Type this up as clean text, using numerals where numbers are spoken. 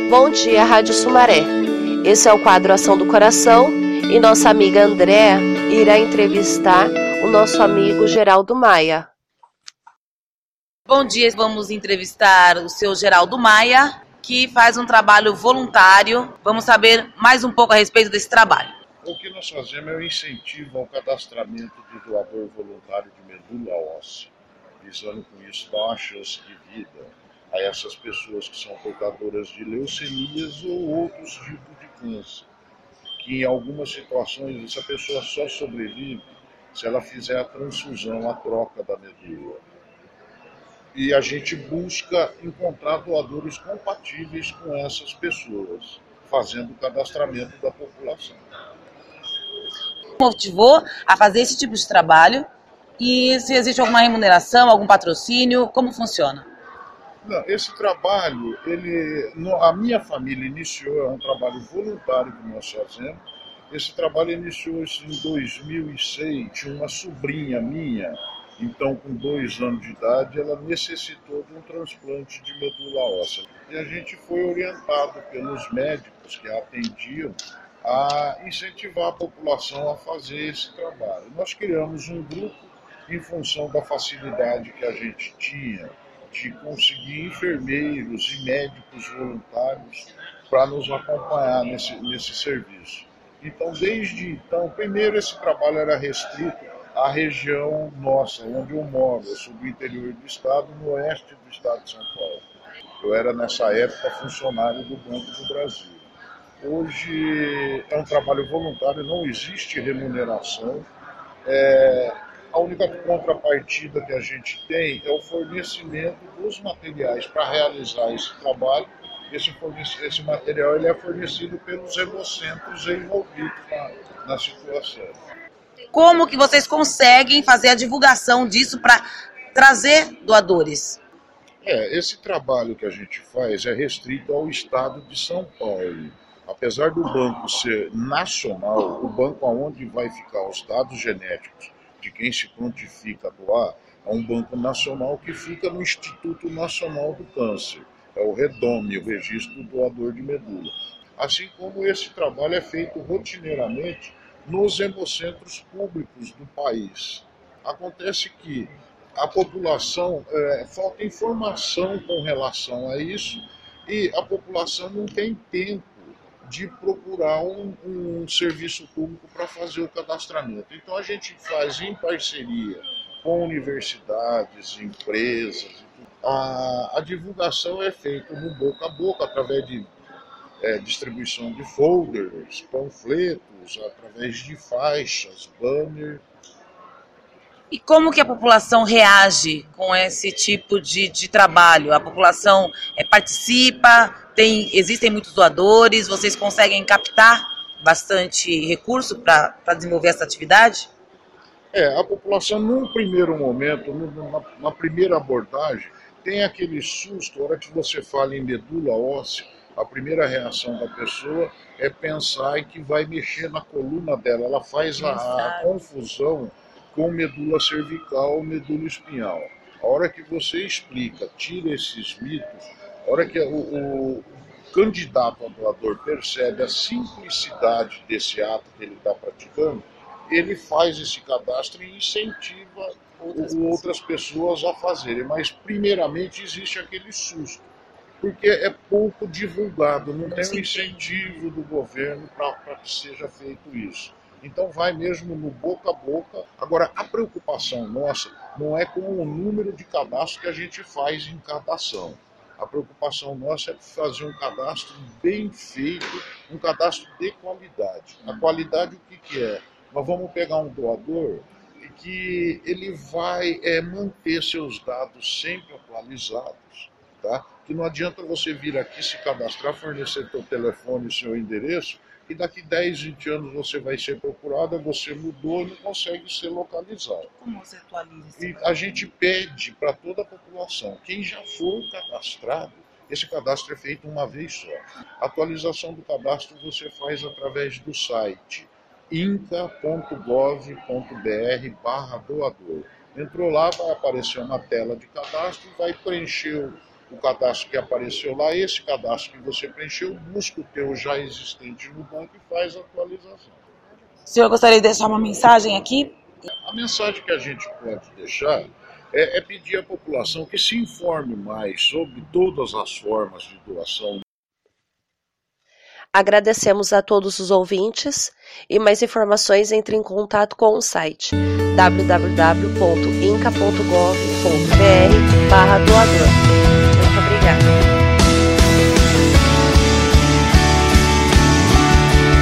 Bom dia, Rádio Sumaré. Esse é o quadro Ação do Coração e nossa amiga Andréa irá entrevistar o nosso amigo Geraldo Maia. Bom dia, vamos entrevistar o seu Geraldo Maia, que faz um trabalho voluntário. Vamos saber mais um pouco a respeito desse trabalho. O que nós fazemos é o incentivo ao cadastramento de doador voluntário de medula óssea, visando com isso dar uma chance de vida a essas pessoas que são portadoras de leucemias ou outros tipos de câncer, que em algumas situações essa pessoa só sobrevive se ela fizer a transfusão, a troca da medula. E a gente busca encontrar doadores compatíveis com essas pessoas, fazendo o cadastramento da população. Motivou a fazer esse tipo de trabalho e se existe alguma remuneração, algum patrocínio, como funciona? Não, esse trabalho, a minha família iniciou, é um trabalho voluntário que nós fazemos. Esse trabalho iniciou-se em 2006, tinha uma sobrinha minha, então com 2 anos de idade, ela necessitou de um transplante de medula óssea. E a gente foi orientado pelos médicos que a atendiam a incentivar a população a fazer esse trabalho. Nós criamos um grupo em função da facilidade que a gente tinha de conseguir enfermeiros e médicos voluntários para nos acompanhar nesse serviço. Então, desde então, primeiro esse trabalho era restrito à região nossa, onde eu moro. Eu sou do interior do estado, no oeste do estado de São Paulo. Eu era, nessa época, funcionário do Banco do Brasil. Hoje é um trabalho voluntário, não existe remuneração. A única contrapartida que a gente tem é o fornecimento dos materiais para realizar esse trabalho. Esse material ele é fornecido pelos hemocentros envolvidos na situação. Como que vocês conseguem fazer a divulgação disso para trazer doadores? Esse trabalho que a gente faz é restrito ao estado de São Paulo. Apesar do banco ser nacional, o banco onde vai ficar os dados genéticos de quem se prontifica a doar é um banco nacional que fica no Instituto Nacional do Câncer. É o REDOME, o Registro do Doador de Medula. Assim como esse trabalho é feito rotineiramente nos hemocentros públicos do país. Acontece que a população, falta informação com relação a isso e a população não tem tempo de procurar um serviço público para fazer o cadastramento. Então a gente faz em parceria com universidades, empresas. A divulgação é feita no boca a boca, através de distribuição de folders, panfletos, através de faixas, banners. E como que a população reage com esse tipo de trabalho? A população participa, existem muitos doadores, vocês conseguem captar bastante recurso para desenvolver essa atividade? A população, num primeiro momento, na primeira abordagem, tem aquele susto. A hora que você fala em medula óssea, a primeira reação da pessoa é pensar em que vai mexer na coluna dela. Ela faz a confusão com medula cervical, medula espinhal. A hora que você explica, tira esses mitos, a hora que o candidato a doador percebe a simplicidade desse ato que ele está praticando, ele faz esse cadastro e incentiva outras pessoas a fazerem. Mas, primeiramente, existe aquele susto, porque é pouco divulgado, não tem um incentivo do governo para que seja feito isso. Então vai mesmo no boca a boca. Agora, a preocupação nossa não é com o número de cadastros que a gente faz em cada ação. A preocupação nossa é fazer um cadastro bem feito, um cadastro de qualidade. A qualidade o que é? Nós vamos pegar um doador que ele vai manter seus dados sempre atualizados, tá? Que não adianta você vir aqui se cadastrar, fornecer seu telefone e seu endereço, e daqui 10, 20 anos você vai ser procurado, você mudou e não consegue ser localizado. Como você atualiza isso? E a gente pede para toda a população, quem já for cadastrado, esse cadastro é feito uma vez só. A atualização do cadastro você faz através do site inca.gov.br/doador. Entrou lá, vai aparecer uma tela de cadastro, vai preencher o cadastro que apareceu lá, esse cadastro que você preencheu, busca o teu já existente no banco e faz a atualização. O senhor gostaria de deixar uma mensagem aqui? A mensagem que a gente pode deixar é pedir à população que se informe mais sobre todas as formas de doação. Agradecemos a todos os ouvintes e mais informações entre em contato com o site www.inca.gov.br/doador. Muito obrigada.